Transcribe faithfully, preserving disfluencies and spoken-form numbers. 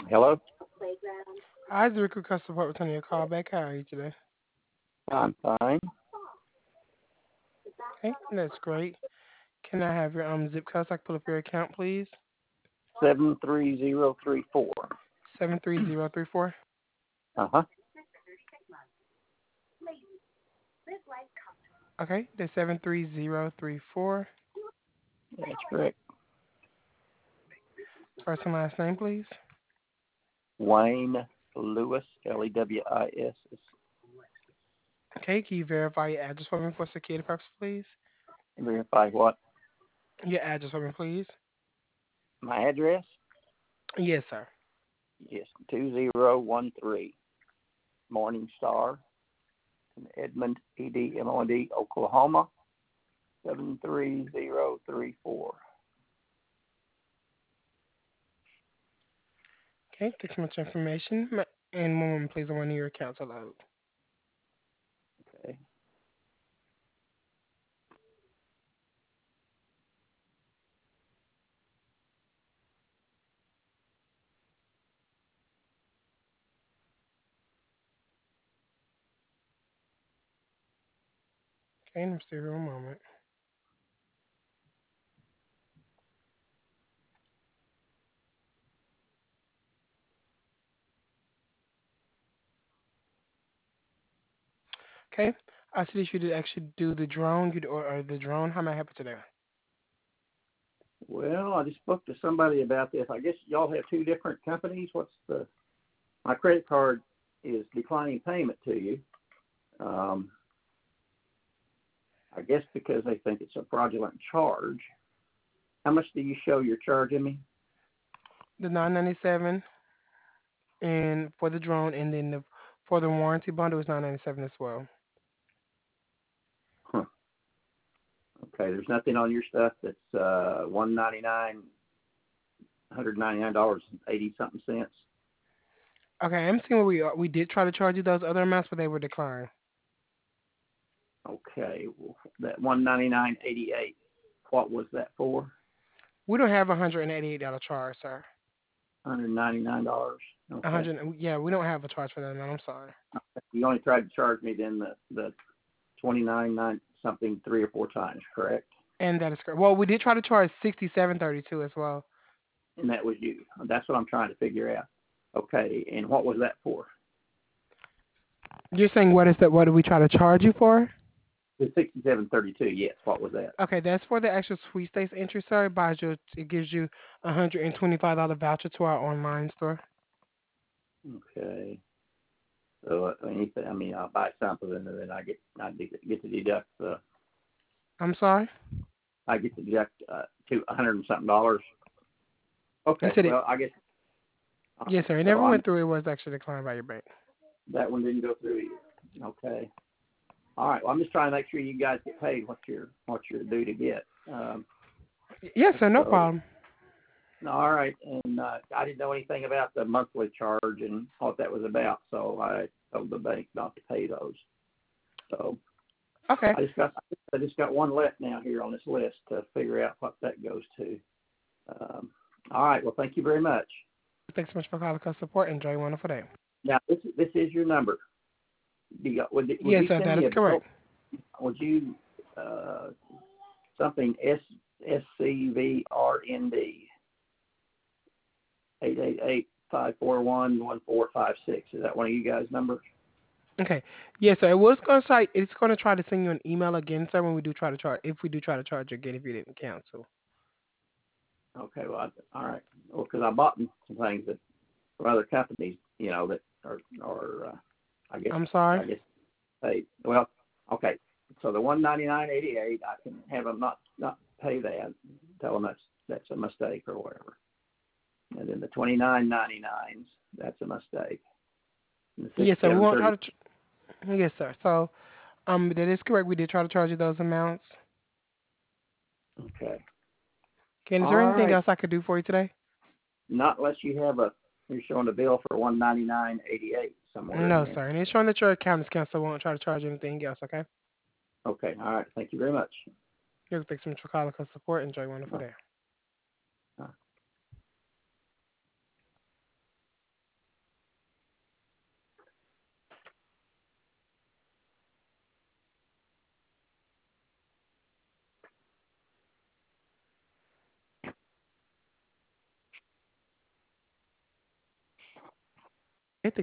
Hello? Hi, the Recruit Customer Support returning your call back. How are you today? I'm fine. Okay, that's great. Can I have your um zip code so I can pull up your account, please? seven three zero three four. Seven three zero three four. Uh-huh. Okay, that's seven three zero three four. That's correct. First and last name, please. Wayne Lewis, L E W I S. Okay, can you verify your address for me for security purposes, please? Verify what? Your address for me, please. My address? Yes, sir. Yes, two zero one three Morning Star in Edmond, E D M O N D, Oklahoma, seven three zero three four. Okay, thanks so much information. Ma- And one moment, please. I want your account to load. Okay. Okay, let me see here one moment. Okay, I see that you did actually do the drone. You did, or, or the drone. How may I help you today? Well, I just spoke to somebody about this. I guess y'all have two different companies. What's the my credit card is declining payment to you. Um, I guess because they think it's a fraudulent charge. How much do you show you're charging me? The nine ninety seven and for the drone, and then the for the warranty bundle is nine ninety seven as well. Huh. Okay, there's nothing on your stuff that's uh, one ninety nine, one hundred ninety nine dollars and eighty something cents. Okay, I'm seeing where we are. We did try to charge you those other amounts, but they were declined. Okay, well, that one ninety nine eighty eight. What was that for? We don't have a hundred and eighty eight dollar charge, sir. one hundred ninety nine dollars. A Okay, hundred, yeah, we don't have a charge for that amount. I'm sorry. you only tried to charge me then the the twenty nine nine something three or four times, correct? And that is correct. Well, we did try to charge sixty seven thirty two as well. And that was you. That's what I'm trying to figure out. Okay, and what was that for? You're saying what is that? What did we try to charge you for? The sixty-seven thirty-two. Yes. What was that? Okay, that's for the actual sweepstakes entry, sir. It buys you, it gives you a hundred and twenty five dollar voucher to our online store. Okay. So uh, anything. I mean, I'll buy something and then I get I get to deduct the I'm sorry. I get to deduct uh, two a hundred and something dollars. You Okay. said it. Well, I guess. All Yes, right. sir. It So never I'm went through. It was actually declined by your bank. that one didn't go through either. Okay. All right. Well, I'm just trying to make sure you guys get paid what you're what you're due to get. Um, Yes, sir. No so problem. all right. And uh, I didn't know anything about the monthly charge and what that was about, so I told the bank not to pay those. So Okay. I just got I just got one left now here on this list to figure out what that goes to. Um, all right. Well, thank you very much. Thanks so much for calling customer support. Enjoy a wonderful day. Now this this is your number. Do you, would would Yes, you sir. send That me is a bill? correct. Would you uh, something S S C V R N D eight eight eight five four one one four five six? Is that one of you guys' numbers? Okay. Yes, sir. It was going to try. It's going to try to send you an email again, sir. When we do try to charge, if we do try to charge you again, if you didn't cancel. Okay. Well, I, all right. Well, because I bought some things that from other companies, you know, that are are uh, I guess I'm sorry. I guess they well okay. So the one ninety nine eighty eight, I can have them not not pay that. Tell them that's that's a mistake or whatever. And then the twenty nine ninety nines, that's a mistake. And the sixty Yes, sir. We seven won't thirty. try to. Ch- yes, sir. So, um, that is correct. We did try to charge you those amounts. Okay. Okay. Is there All anything right. else I could do for you today? Not unless you have a you're showing a bill for one ninety nine eighty eight somewhere in No, there. sir. And it's showing that your account is canceled. We won't try to charge you anything else. Okay. Okay. All right. Thank you very much. Yes, thanks so much for calling customer support. Enjoy a wonderful day. Uh,